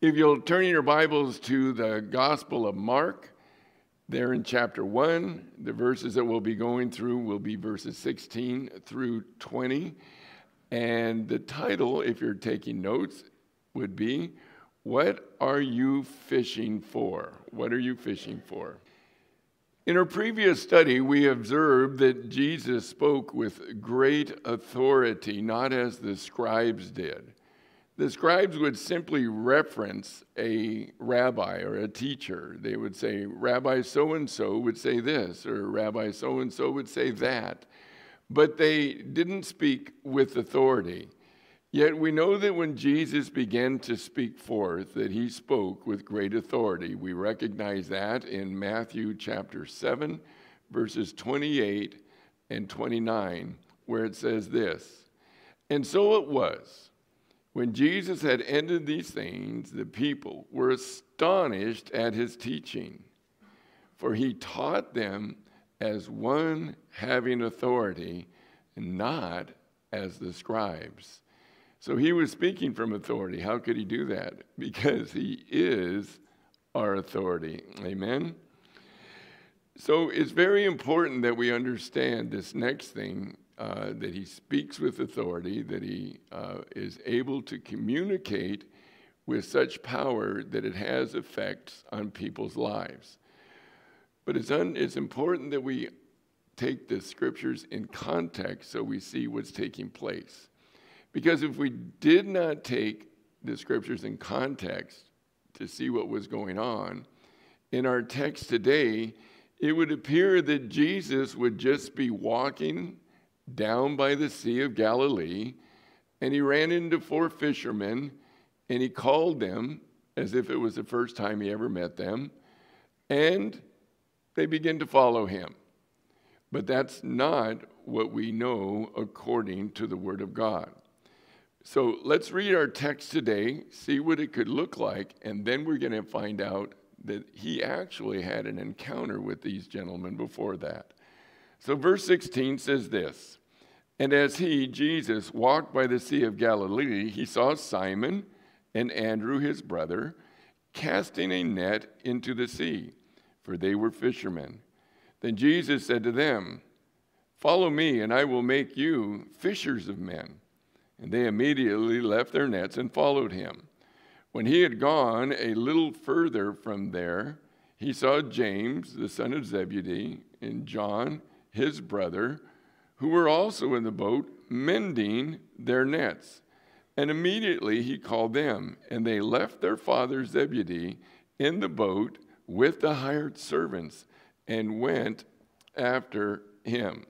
If you'll turn your Bibles to the Gospel of Mark, there in chapter 1, the verses that we'll be going through will be verses 16 through 20. And the title, if you're taking notes, would be, What Are You Fishing For? What are you fishing for? In our previous study, we observed that Jesus spoke with great authority, not as the scribes did. The scribes would simply reference a rabbi or a teacher. They would say, Rabbi so-and-so would say this, or Rabbi so-and-so would say that. But they didn't speak with authority. Yet we know that when Jesus began to speak forth, that he spoke with great authority. We recognize that in Matthew chapter 7, verses 28 and 29, where it says this, And so it was, when Jesus had ended these things, the people were astonished at his teaching, for he taught them as one having authority, and not as the scribes. So he was speaking from authority. How could he do that? Because he is our authority. Amen? So it's very important that we understand this next thing, that he speaks with authority, that he is able to communicate with such power that it has effects on people's lives. But it's important that we take the scriptures in context so we see what's taking place. Because if we did not take the scriptures in context to see what was going on, in our text today, it would appear that Jesus would just be walking down by the Sea of Galilee, and he ran into 4 fishermen, and he called them as if it was the first time he ever met them, and they began to follow him. But that's not what we know according to the Word of God. So let's read our text today, see what it could look like, and then we're going to find out that he actually had an encounter with these gentlemen before that. So verse 16 says this, And as he, Jesus, walked by the Sea of Galilee, he saw Simon and Andrew his brother casting a net into the sea, for they were fishermen. Then Jesus said to them, Follow me, and I will make you fishers of men. And they immediately left their nets and followed him. When he had gone a little further from there, he saw James, the son of Zebedee, and John, his brother, who were also in the boat, mending their nets. And immediately he called them, and they left their father Zebedee in the boat with the hired servants, and went after him.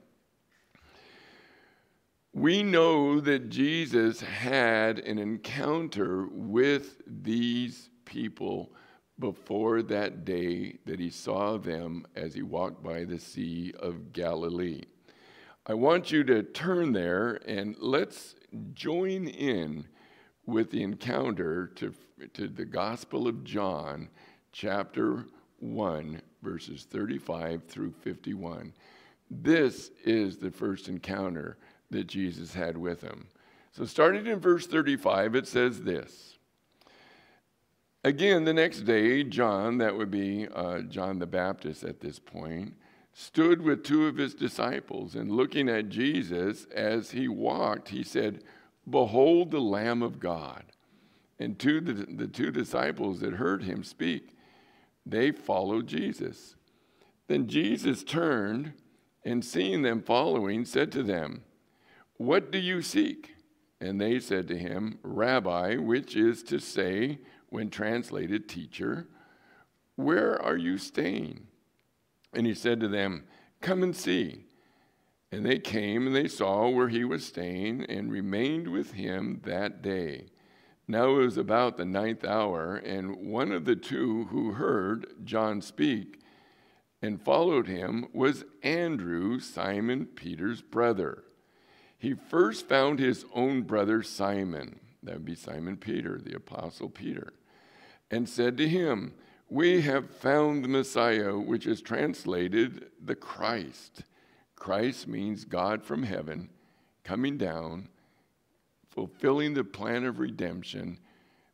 We know that Jesus had an encounter with these people before that day that he saw them as he walked by the Sea of Galilee. I want you to turn there and let's join in with the encounter to the Gospel of John, chapter 1, verses 35 through 51. This is the first encounter that Jesus had with him. So starting in verse 35, it says this. Again, the next day, John, that would be John the Baptist at this point, stood with 2 of his disciples, and looking at Jesus as he walked, he said, Behold the Lamb of God. And the 2 disciples that heard him speak, they followed Jesus. Then Jesus turned, and seeing them following, said to them, What do you seek? And they said to him, Rabbi, which is to say, when translated, teacher, where are you staying? And he said to them, Come and see. And they came, and they saw where he was staying, and remained with him that day. Now it was about the 9th hour, and one of the 2 who heard John speak and followed him was Andrew, Simon Peter's brother. He first found his own brother Simon, that would be Simon Peter, the apostle Peter, and said to him, We have found the Messiah, which is translated the Christ. Christ means God from heaven, coming down, fulfilling the plan of redemption,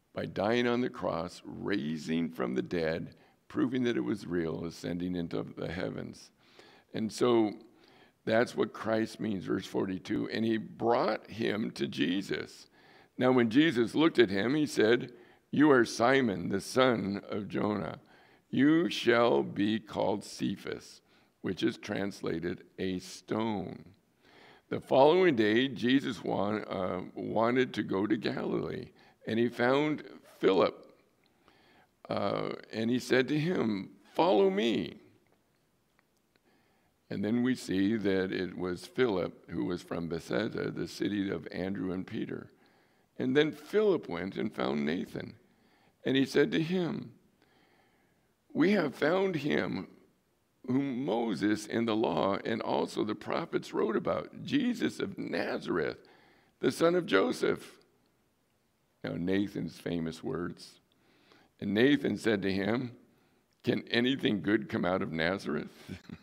by dying on the cross, raising from the dead, proving that it was real, ascending into the heavens. And so that's what Christ means, verse 42. And he brought him to Jesus. Now when Jesus looked at him, he said, "You are Simon, the son of Jonah. You shall be called Cephas," which is translated a stone. The following day, Jesus wanted to go to Galilee, and he found Philip, and he said to him, "Follow me." And then we see that it was Philip who was from Bethsaida, the city of Andrew and Peter. And then Philip went and found Nathan, and he said to him, "We have found him whom Moses in the law and also the prophets wrote about, Jesus of Nazareth, the son of Joseph." Now Nathan's famous words. And Nathan said to him, "Can anything good come out of Nazareth?"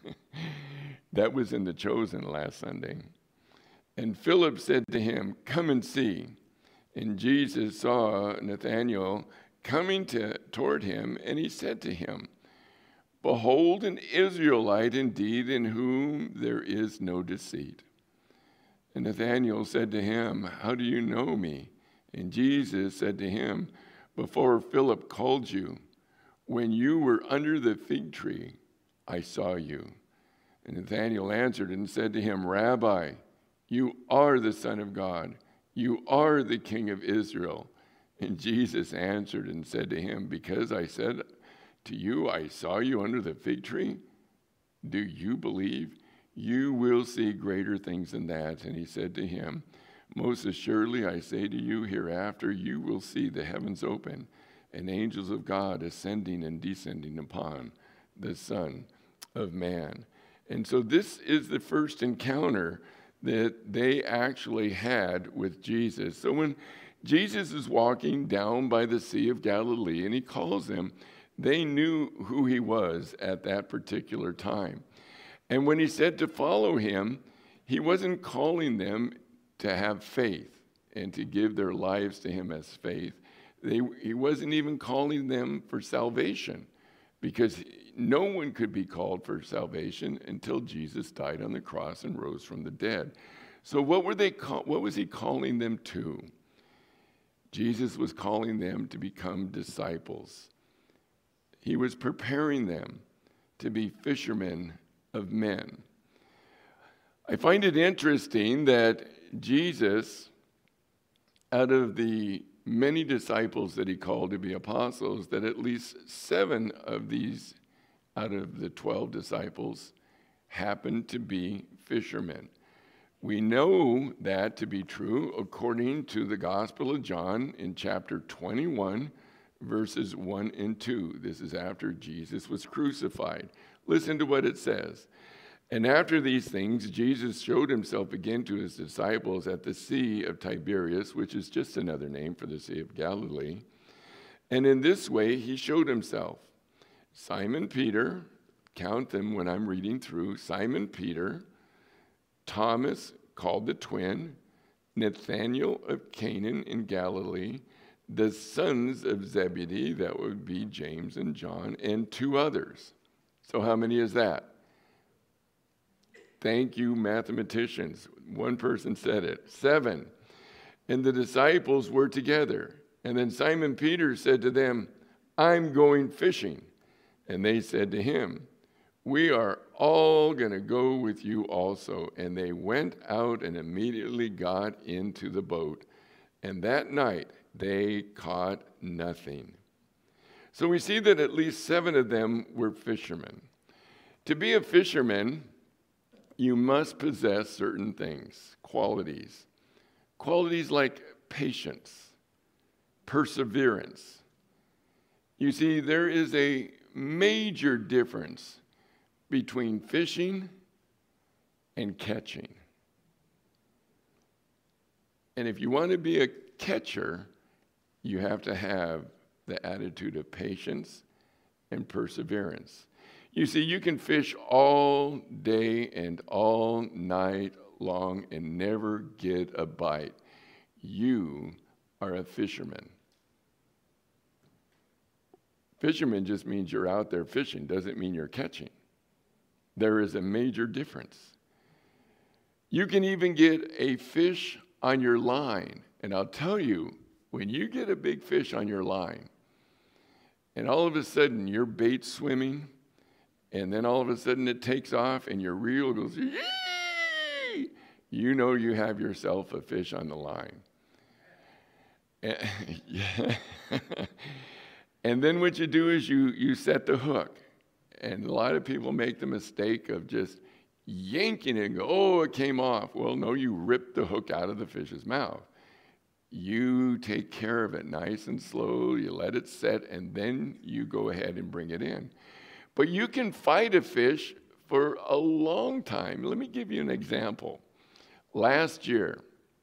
That was in The Chosen last Sunday. And Philip said to him, "Come and see." And Jesus saw Nathanael coming toward him, and he said to him, "Behold, an Israelite indeed, in whom there is no deceit." And Nathanael said to him, "How do you know me?" And Jesus said to him, "Before Philip called you, when you were under the fig tree, I saw you." And Nathanael answered and said to him, "Rabbi, you are the Son of God. You are the King of Israel." And Jesus answered and said to him, "Because I said to you, I saw you under the fig tree, do you believe? You will see greater things than that." And he said to him, "Most assuredly I say to you, hereafter you will see the heavens open and angels of God ascending and descending upon the Son of Man." And so this is the first encounter that they actually had with Jesus. So when Jesus is walking down by the Sea of Galilee and he calls them, they knew who he was at that particular time. And when he said to follow him, he wasn't calling them to have faith and to give their lives to him as faith. He wasn't even calling them for salvation, because no one could be called for salvation until Jesus died on the cross and rose from the dead. So what was he calling them to? Jesus was calling them to become disciples. He was preparing them to be fishermen of men. I find it interesting that Jesus, out of the many disciples that he called to be apostles, that at least 7 of these out of the 12 disciples happened to be fishermen. We know that to be true according to the Gospel of John in chapter 21, verses 1 and 2. This is after Jesus was crucified. Listen to what it says. "And after these things, Jesus showed himself again to his disciples at the Sea of Tiberias," which is just another name for the Sea of Galilee. "And in this way he showed himself. Simon Peter," count them when I'm reading through, "Simon Peter, Thomas called the twin, Nathanael of Canaan in Galilee, the sons of Zebedee," that would be James and John, "and 2 others." So how many is that? Thank you, mathematicians. One person said it. 7. "And the disciples were together. And then Simon Peter said to them, 'I'm going fishing.' And they said to him, 'We are all going to go with you also.' And they went out and immediately got into the boat. And that night they caught nothing." So we see that at least 7 of them were fishermen. To be a fisherman, you must possess certain things, qualities. Qualities like patience, perseverance. You see, there is a major difference between fishing and catching. And if you want to be a catcher, you have to have the attitude of patience and perseverance. You see, you can fish all day and all night long and never get a bite. You are a fisherman. Fisherman just means you're out there fishing, doesn't mean you're catching. There is a major difference. You can even get a fish on your line. And I'll tell you, when you get a big fish on your line, and all of a sudden your bait's swimming, and then all of a sudden it takes off and your reel goes, yee! You know you have yourself a fish on the line. And then what you do is you set the hook. And a lot of people make the mistake of just yanking it and go, oh, it came off. Well, no, you rip the hook out of the fish's mouth. You take care of it nice and slow. You let it set, and then you go ahead and bring it in. But you can fight a fish for a long time. Let me give you an example. Last year,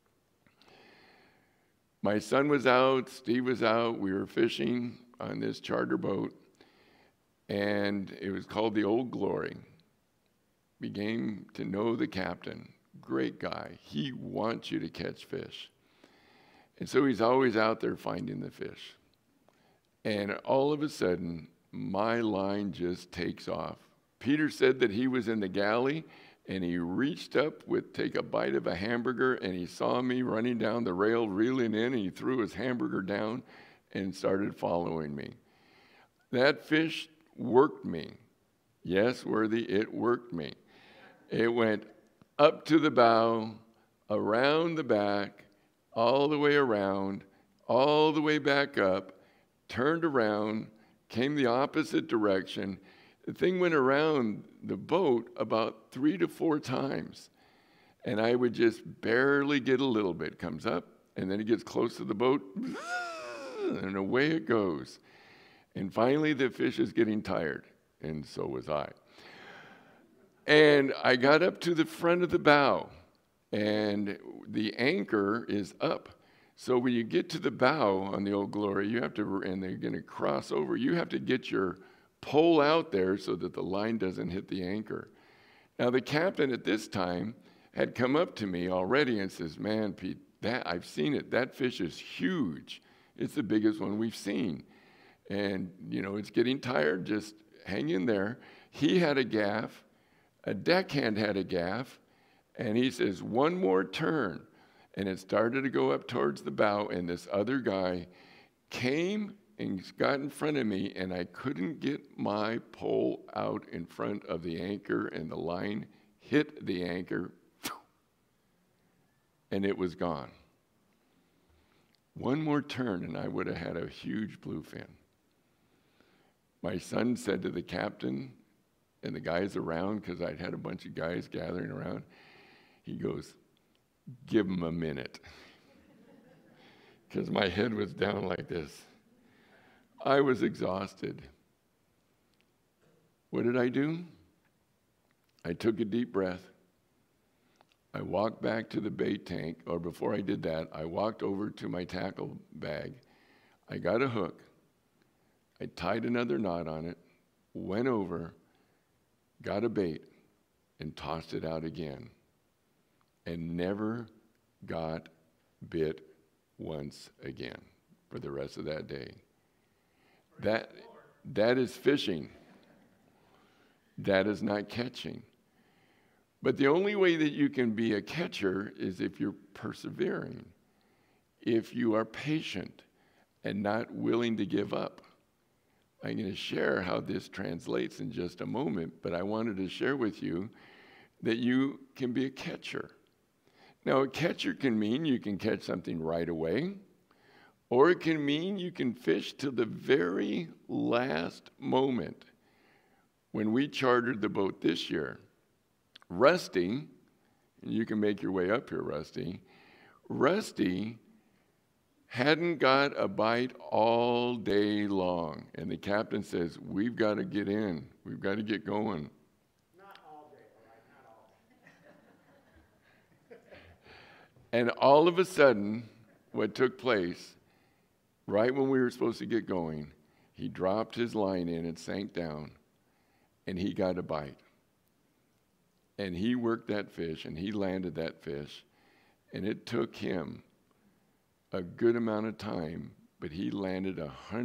my son was out, Steve was out, we were fishing on this charter boat, and it was called the Old Glory. Began to know the captain, great guy. He wants you to catch fish. And so he's always out there finding the fish. And all of a sudden, my line just takes off. Peter said that he was in the galley, and he reached up take a bite of a hamburger, and he saw me running down the rail, reeling in, and he threw his hamburger down and started following me. That fish worked me. Yes, Worthy, it worked me. It went up to the bow, around the back, all the way around, all the way back up, turned around, came the opposite direction. The thing went around the boat about 3 to 4 times. And I would just barely get a little bit. Comes up, and then it gets close to the boat, and away it goes. And finally, the fish is getting tired, and so was I. And I got up to the front of the bow, and the anchor is up. So when you get to the bow on the Old Glory, you have to, and they're going to cross over, you have to get your pole out there so that the line doesn't hit the anchor. Now, the captain at this time had come up to me already and says, man, Pete, I've seen it. That fish is huge. It's the biggest one we've seen. And, it's getting tired. Just hang in there. He had a gaff. A deckhand had a gaff. And he says, one more turn. And it started to go up towards the bow. And this other guy came and got in front of me. And I couldn't get my pole out in front of the anchor. And the line hit the anchor. And it was gone. One more turn and I would have had a huge bluefin. My son said to the captain and the guys around, because I'd had a bunch of guys gathering around, he goes, give him a minute. Because my head was down like this. I was exhausted. What did I do? I took a deep breath. I walked back to the bait tank, or before I did that, I walked over to my tackle bag. I got a hook. I tied another knot on it, went over, got a bait, and tossed it out again. And never got bit once again for the rest of that day. That is fishing. That is not catching. But the only way that you can be a catcher is if you're persevering, if you are patient and not willing to give up. I'm going to share how this translates in just a moment, but I wanted to share with you that you can be a catcher. Now, a catcher can mean you can catch something right away, or it can mean you can fish till the very last moment. When we chartered the boat this year, Rusty, and you can make your way up here, Rusty hadn't got a bite all day long. And the captain says, we've got to get in. We've got to get going. Not all day, all right? Not all day. And all of a sudden, what took place, right when we were supposed to get going, he dropped his line in and sank down, and he got a bite. And he worked that fish, and he landed that fish, and it took him a good amount of time, but he landed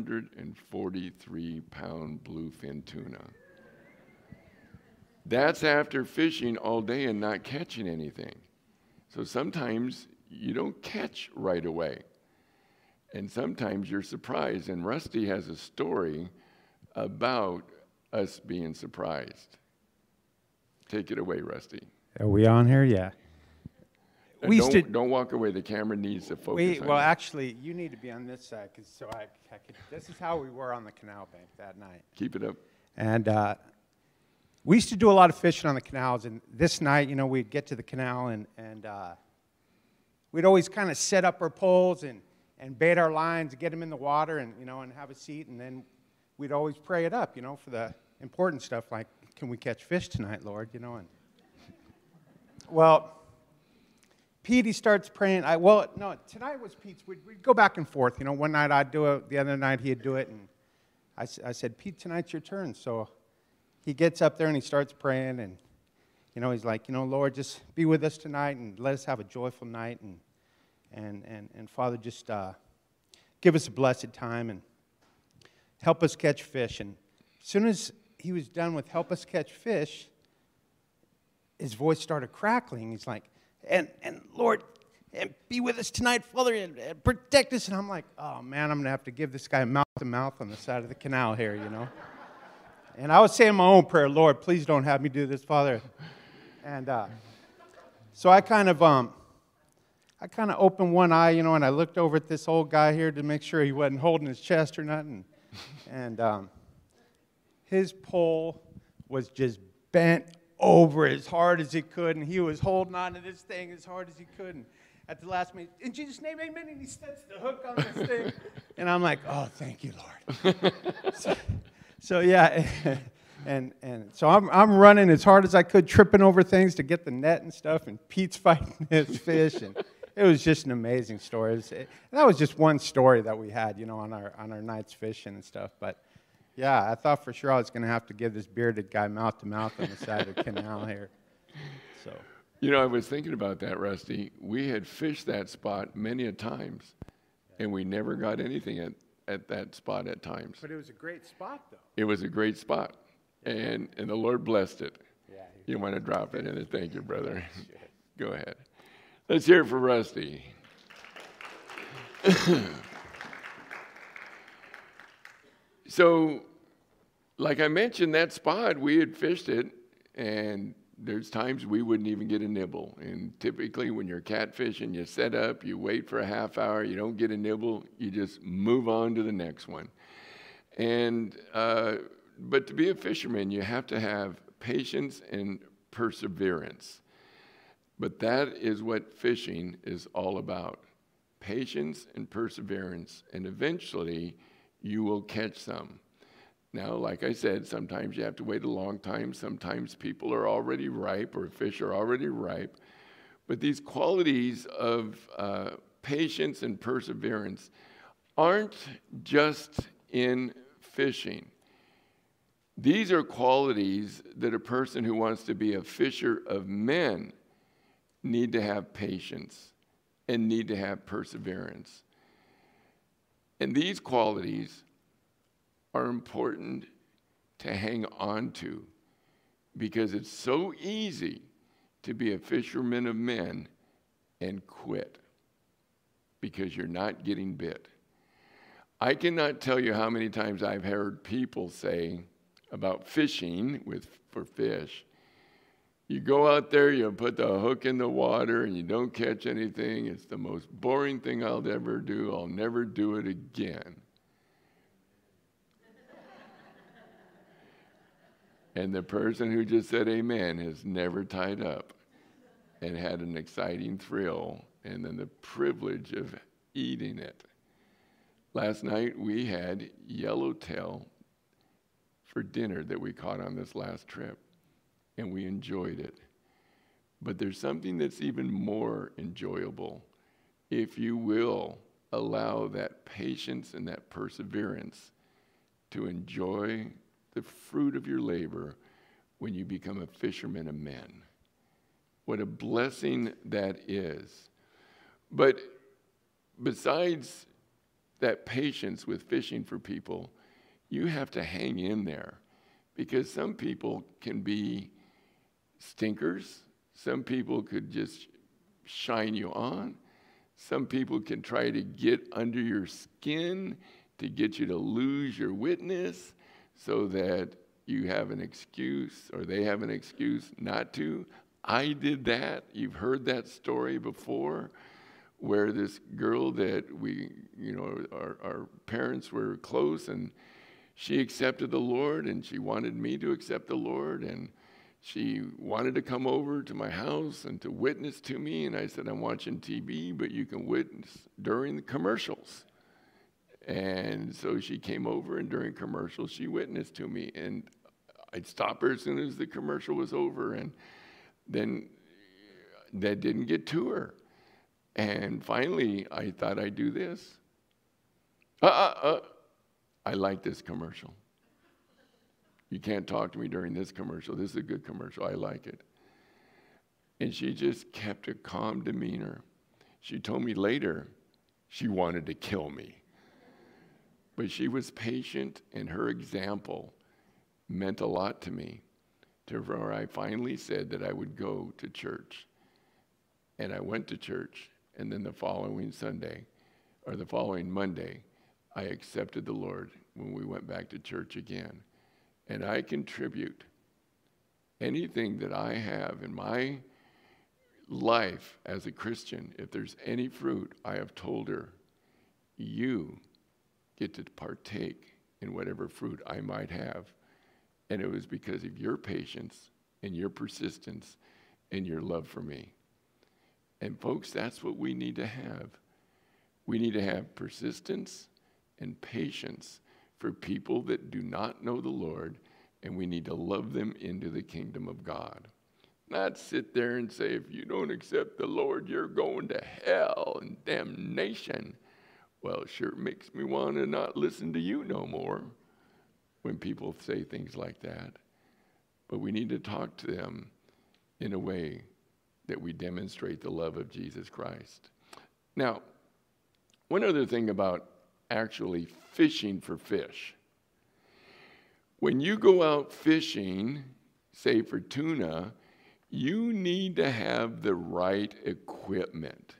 143-pound bluefin tuna. That's after fishing all day and not catching anything. So sometimes you don't catch right away. And sometimes you're surprised. And Rusty has a story about us being surprised. Take it away, Rusty. Are we on here? Yeah. Don't walk away. The camera needs to focus on Well, you. actually, you need to be on this side, so I could. This is how we were on the canal bank that night. Keep it up. And we used to do a lot of fishing on the canals. And this night, we'd get to the canal and we'd always kind of set up our poles and bait our lines, get them in the water, and and have a seat. And then we'd always pray it up, for the important stuff like, can we catch fish tonight, Lord? And well, Pete, starts praying. No, tonight was Pete's. We'd go back and forth. One night I'd do it, the other night he'd do it, and I said, Pete, tonight's your turn. So he gets up there and he starts praying, and he's like, Lord, just be with us tonight and let us have a joyful night, and Father, just give us a blessed time and help us catch fish. And as soon as he was done with help us catch fish, his voice started crackling. He's like, and Lord, and be with us tonight, Father, and protect us. And I'm like, oh man, I'm gonna have to give this guy mouth to mouth on the side of the canal here, And I was saying my own prayer, Lord, please don't have me do this, Father. And so I kind of opened one eye, and I looked over at this old guy here to make sure he wasn't holding his chest or nothing. And his pole was just bent over as hard as he could, and he was holding on to this thing as hard as he could. And at the last minute, in Jesus' name, amen, and he sets the hook on this thing. And I'm like, oh, thank you, Lord. So yeah, and so I'm running as hard as I could, tripping over things to get the net and stuff, and Pete's fighting his fish, and it was just an amazing story. That was just one story that we had, on our nights fishing and stuff. But yeah, I thought for sure I was going to have to give this bearded guy mouth to mouth on the side of the canal here. So I was thinking about that, Rusty. We had fished that spot many a times, and we never got anything at that spot at times. But it was a great spot, though. It was a great spot, and the Lord blessed it. Yeah. You want to drop it in and thank you, brother. Go ahead. Let's hear it for Rusty. So, like I mentioned, that spot, we had fished it, and there's times we wouldn't even get a nibble. And typically when you're catfishing, you set up, you wait for a half hour, you don't get a nibble, you just move on to the next one. And but to be a fisherman, you have to have patience and perseverance. But that is what fishing is all about. Patience and perseverance, and eventually you will catch some. Now, like I said, sometimes you have to wait a long time. Sometimes people are already ripe or fish are already ripe. But these qualities of patience and perseverance aren't just in fishing. These are qualities that a person who wants to be a fisher of men need to have patience and need to have perseverance. And these qualities are important to hang on to, because it's so easy to be a fisherman of men and quit because you're not getting bit. I cannot tell you how many times I've heard people say about fishing for fish, you go out there, you put the hook in the water, and you don't catch anything. It's the most boring thing I'll ever do. I'll never do it again. And the person who just said amen has never tied up and had an exciting thrill and then the privilege of eating it. Last night we had yellowtail for dinner that we caught on this last trip, and we enjoyed it. But there's something that's even more enjoyable if you will allow that patience and that perseverance to enjoy the fruit of your labor when you become a fisherman of men. What a blessing that is. But besides that patience with fishing for people, you have to hang in there, because some people can be stinkers. Some people could just shine you on. Some people can try to get under your skin to get you to lose your witness so that you have an excuse or they have an excuse not to. I did that. You've heard that story before, where this girl that our parents were close, and she accepted the Lord, and she wanted me to accept the Lord, and she wanted to come over to my house and to witness to me. And I said, I'm watching TV, but you can witness during the commercials. And so she came over, and during commercials, she witnessed to me. And I'd stop her as soon as the commercial was over. And then that didn't get to her. And finally, I thought I'd do this. I like this commercial. You can't talk to me during this commercial. This is a good commercial. I like it. And she just kept a calm demeanor. She told me later she wanted to kill me. But she was patient, and her example meant a lot to me, to where I finally said that I would go to church. And I went to church, and then the following Sunday, or the following Monday, I accepted the Lord when we went back to church again. And I contribute anything that I have in my life as a Christian. If there's any fruit, I have told her, you get to partake in whatever fruit I might have. And it was because of your patience and your persistence and your love for me. And folks, that's what we need to have. We need to have persistence and patience for people that do not know the Lord, and we need to love them into the kingdom of God. Not sit there and say, if you don't accept the Lord, you're going to hell and damnation. Well, it sure makes me want to not listen to you no more when people say things like that. But we need to talk to them in a way that we demonstrate the love of Jesus Christ. Now, one other thing about actually fishing for fish. When you go out fishing, say for tuna, you need to have the right equipment.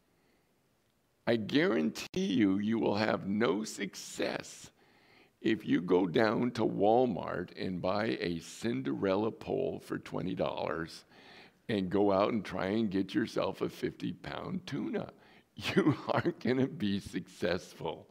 I guarantee you, you will have no success if you go down to Walmart and buy a Cinderella pole for $20 and go out and try and get yourself a 50-pound tuna. You aren't going to be successful.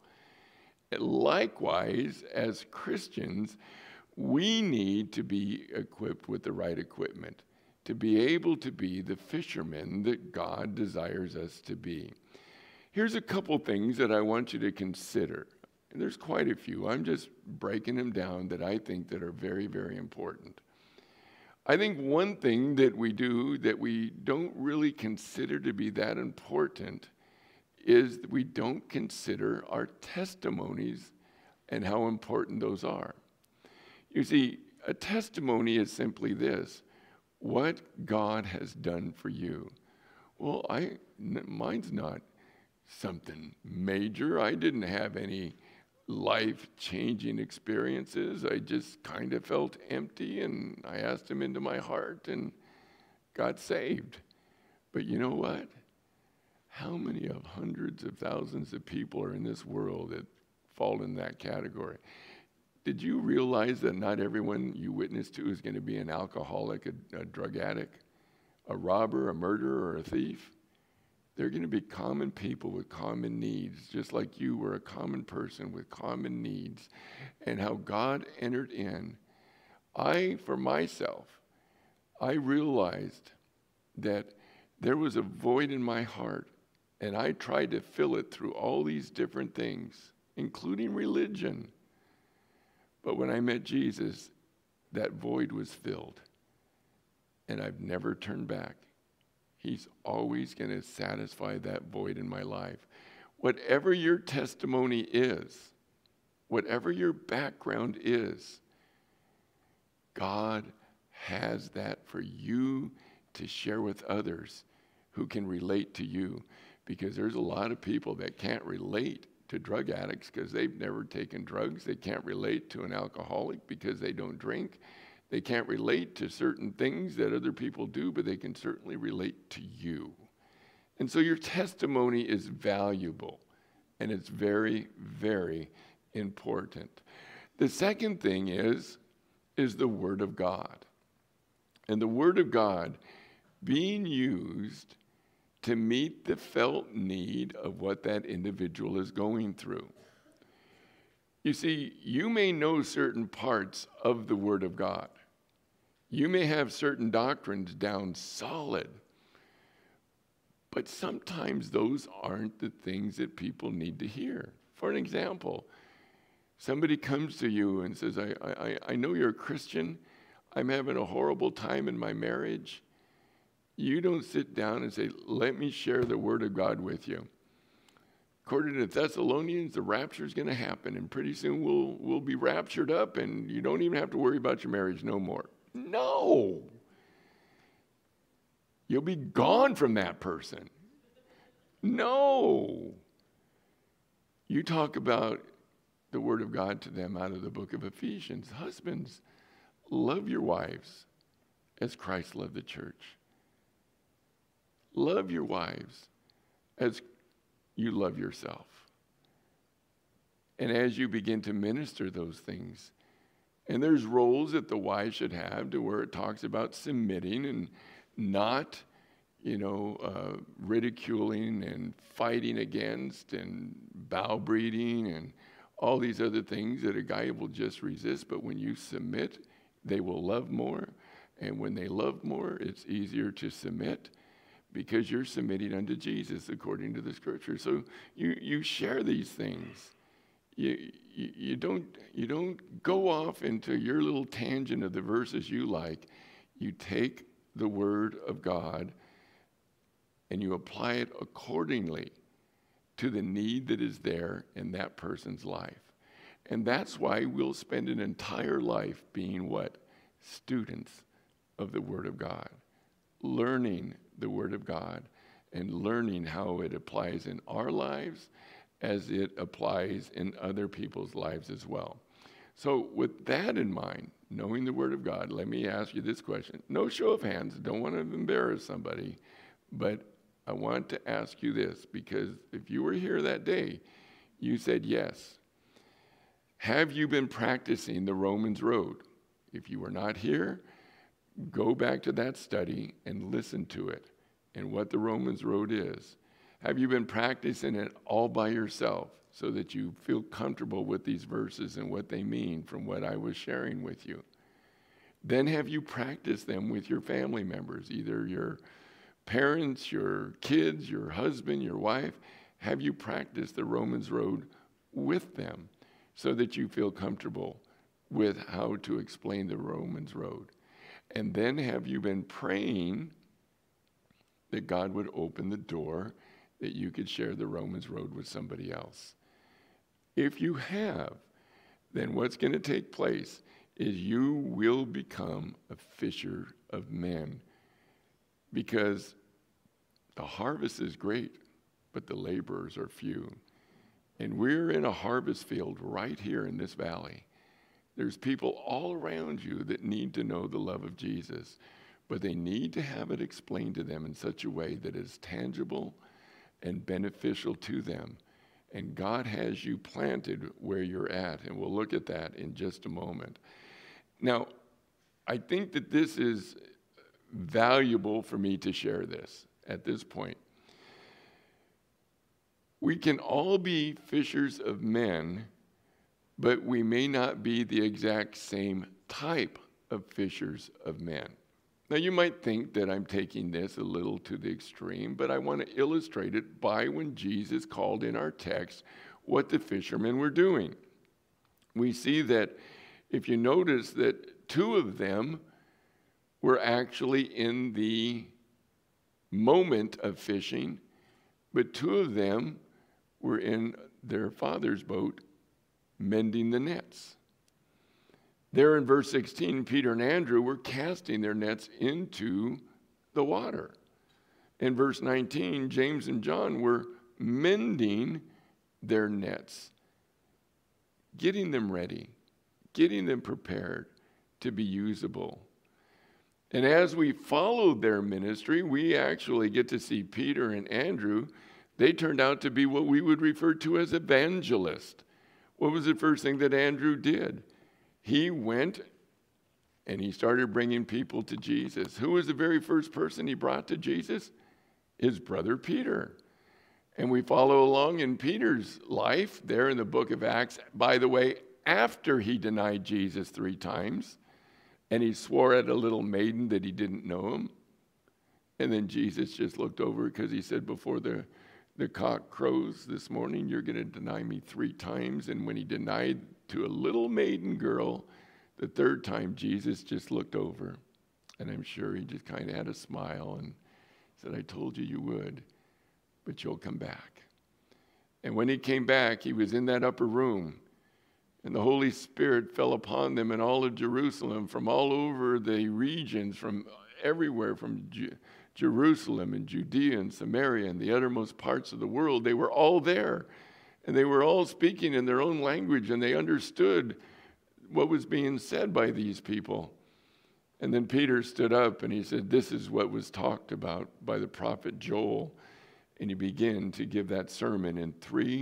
Likewise, as Christians, we need to be equipped with the right equipment to be able to be the fishermen that God desires us to be. Here's a couple things that I want you to consider. And there's quite a few. I'm just breaking them down that I think that are very, very important. I think one thing that we do that we don't really consider to be that important is that we don't consider our testimonies and how important those are. You see, a testimony is simply this: what God has done for you. Well, mine's not something major. I didn't have any life-changing experiences. I just kind of felt empty, and I asked him into my heart and got saved. But you know what? How many of hundreds of thousands of people are in this world that fall in that category? Did you realize that not everyone you witness to is going to be an alcoholic, a drug addict, a robber, a murderer, or a thief? They're going to be common people with common needs, just like you were a common person with common needs. And how God entered in. For myself, I realized that there was a void in my heart, and I tried to fill it through all these different things, including religion. But when I met Jesus, that void was filled, and I've never turned back. He's always going to satisfy that void in my life. Whatever your testimony is, whatever your background is, God has that for you to share with others who can relate to you, because there's a lot of people that can't relate to drug addicts because they've never taken drugs. They can't relate to an alcoholic because they don't drink. They can't relate to certain things that other people do, but they can certainly relate to you. And so your testimony is valuable, and it's very, very important. The second thing is the Word of God. And the Word of God being used to meet the felt need of what that individual is going through. You see, you may know certain parts of the Word of God. You may have certain doctrines down solid, but sometimes those aren't the things that people need to hear. For an example, somebody comes to you and says, I know you're a Christian. I'm having a horrible time in my marriage. You don't sit down and say, let me share the Word of God with you. According to Thessalonians, the rapture is going to happen, and pretty soon we'll be raptured up, and you don't even have to worry about your marriage no more. No. You'll be gone from that person. No. You talk about the Word of God to them out of the book of Ephesians. Husbands, love your wives as Christ loved the church. Love your wives as you love yourself. And as you begin to minister those things, and there's roles that the wife should have to where it talks about submitting and not, ridiculing and fighting against and bow breeding and all these other things that a guy will just resist. But when you submit, they will love more. And when they love more, it's easier to submit because you're submitting unto Jesus according to the Scripture. So you share these things. You don't go off into your little tangent of the verses you like. You take the Word of God and you apply it accordingly to the need that is there in that person's life. And that's why we'll spend an entire life being what? Students of the Word of God. Learning the Word of God and learning how it applies in our lives as it applies in other people's lives as well. So with that in mind, knowing the Word of God, let me ask you this question. No show of hands, don't want to embarrass somebody, but I want to ask you this, because if you were here that day, you said yes. Have you been practicing the Romans Road? If you were not here, go back to that study and listen to it and what the Romans Road is. Have you been practicing it all by yourself so that you feel comfortable with these verses and what they mean from what I was sharing with you? Then have you practiced them with your family members, either your parents, your kids, your husband, your wife? Have you practiced the Romans Road with them so that you feel comfortable with how to explain the Romans Road? And then have you been praying that God would open the door that you could share the Romans Road with somebody else? If you have, then what's going to take place is you will become a fisher of men, because the harvest is great, but the laborers are few. And we're in a harvest field right here in this valley. There's people all around you that need to know the love of Jesus, but they need to have it explained to them in such a way that is tangible and beneficial to them. And God has you planted where you're at, and we'll look at that in just a moment. Now, I think that this is valuable for me to share this at this point. We can all be fishers of men, but we may not be the exact same type of fishers of men. Now, you might think that I'm taking this a little to the extreme, but I want to illustrate it by when Jesus called in our text what the fishermen were doing. We see that, if you notice, that two of them were actually in the moment of fishing, but two of them were in their father's boat mending the nets. There in verse 16, Peter and Andrew were casting their nets into the water. In verse 19, James and John were mending their nets, getting them ready, getting them prepared to be usable. And as we followed their ministry, we actually get to see Peter and Andrew. They turned out to be what we would refer to as evangelists. What was the first thing that Andrew did? He went and he started bringing people to Jesus. Who was the very first person he brought to Jesus? His brother Peter. And we follow along in Peter's life there in the book of Acts. By the way, after he denied Jesus 3 times, and he swore at a little maiden that he didn't know him. And then Jesus just looked over because he said, before the cock crows this morning, you're going to deny me 3 times. And when he denied to a little maiden girl the 3rd time, Jesus just looked over. And I'm sure he just kind of had a smile and said, I told you you would, but you'll come back. And when he came back, he was in that upper room. And the Holy Spirit fell upon them in all of Jerusalem, from all over the regions, from everywhere, from Jerusalem and Judea and Samaria and the uttermost parts of the world. They were all there, and they were all speaking in their own language, and they understood what was being said by these people. And then Peter stood up and he said, this is what was talked about by the prophet Joel. And he began to give that sermon, and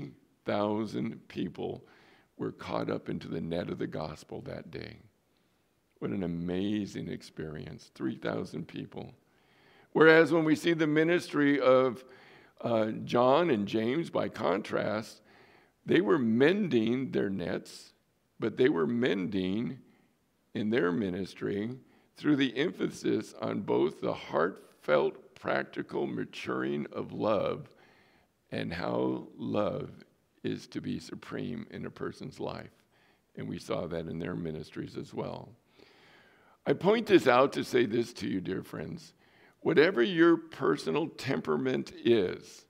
3,000 people were caught up into the net of the gospel that day. What an amazing experience, 3,000 people. Whereas when we see the ministry of John and James, by contrast, they were mending their nets, but they were mending in their ministry through the emphasis on both the heartfelt, practical maturing of love and how love is to be supreme in a person's life. And we saw that in their ministries as well. I point this out to say this to you, dear friends. Whatever your personal temperament is,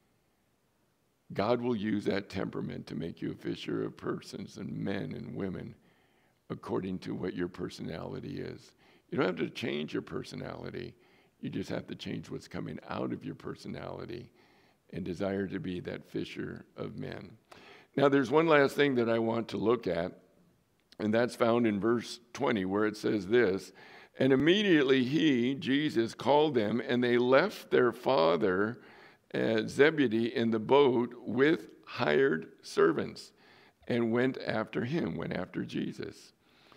God will use that temperament to make you a fisher of persons and men and women according to what your personality is. You don't have to change your personality. You just have to change what's coming out of your personality and desire to be that fisher of men. Now, there's one last thing that I want to look at, and that's found in verse 20, where it says this, and immediately he, Jesus, called them, and they left their father Zebedee in the boat with hired servants and went after him, went after Jesus.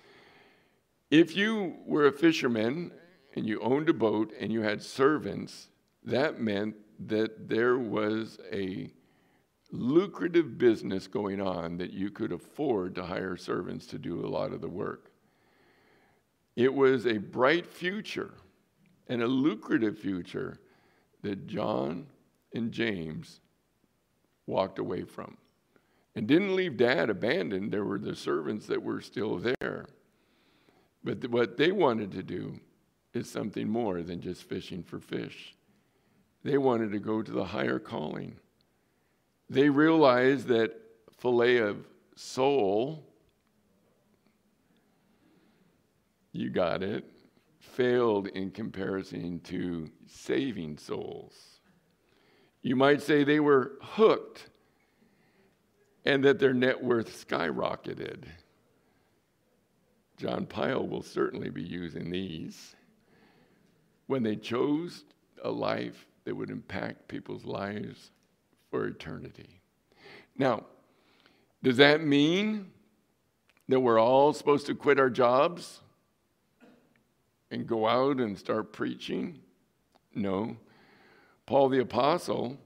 If you were a fisherman and you owned a boat and you had servants, that meant that there was a lucrative business going on that you could afford to hire servants to do a lot of the work. It was a bright future and a lucrative future that John and James walked away from and didn't leave Dad abandoned. There were the servants that were still there. But what they wanted to do is something more than just fishing for fish. They wanted to go to the higher calling. They realized that fillet of soul, you got it, failed in comparison to saving souls. You might say they were hooked and that their net worth skyrocketed. John Pyle will certainly be using these when they chose a life that would impact people's lives for eternity. Now, does that mean that we're all supposed to quit our jobs and go out and start preaching? No. Paul the Apostle,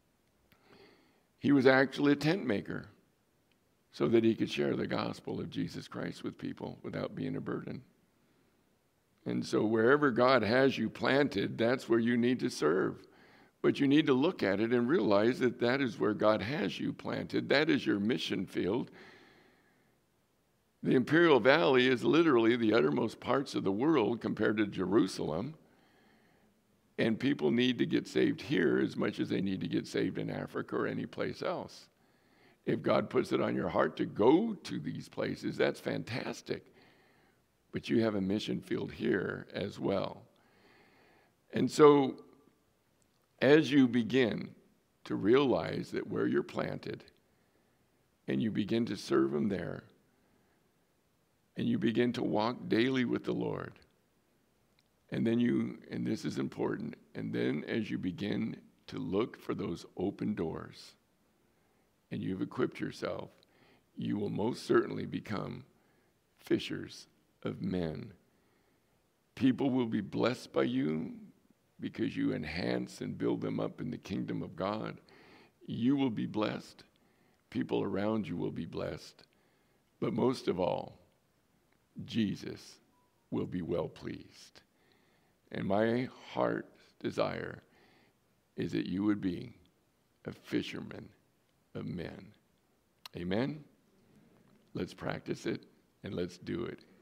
he was actually a tent maker so that he could share the gospel of Jesus Christ with people without being a burden. And so wherever God has you planted, that's where you need to serve. But you need to look at it and realize that that is where God has you planted. That is your mission field. The Imperial Valley is literally the uttermost parts of the world compared to Jerusalem. And people need to get saved here as much as they need to get saved in Africa or any place else. If God puts it on your heart to go to these places, that's fantastic. But you have a mission field here as well. And so, as you begin to realize that where you're planted and you begin to serve him there, and you begin to walk daily with the Lord. And then and this is important, and then as you begin to look for those open doors, and you've equipped yourself, you will most certainly become fishers of men. People will be blessed by you because you enhance and build them up in the kingdom of God. You will be blessed. People around you will be blessed. But most of all, Jesus will be well pleased. And my heart's desire is that you would be a fisherman of men. Amen? Let's practice it and let's do it.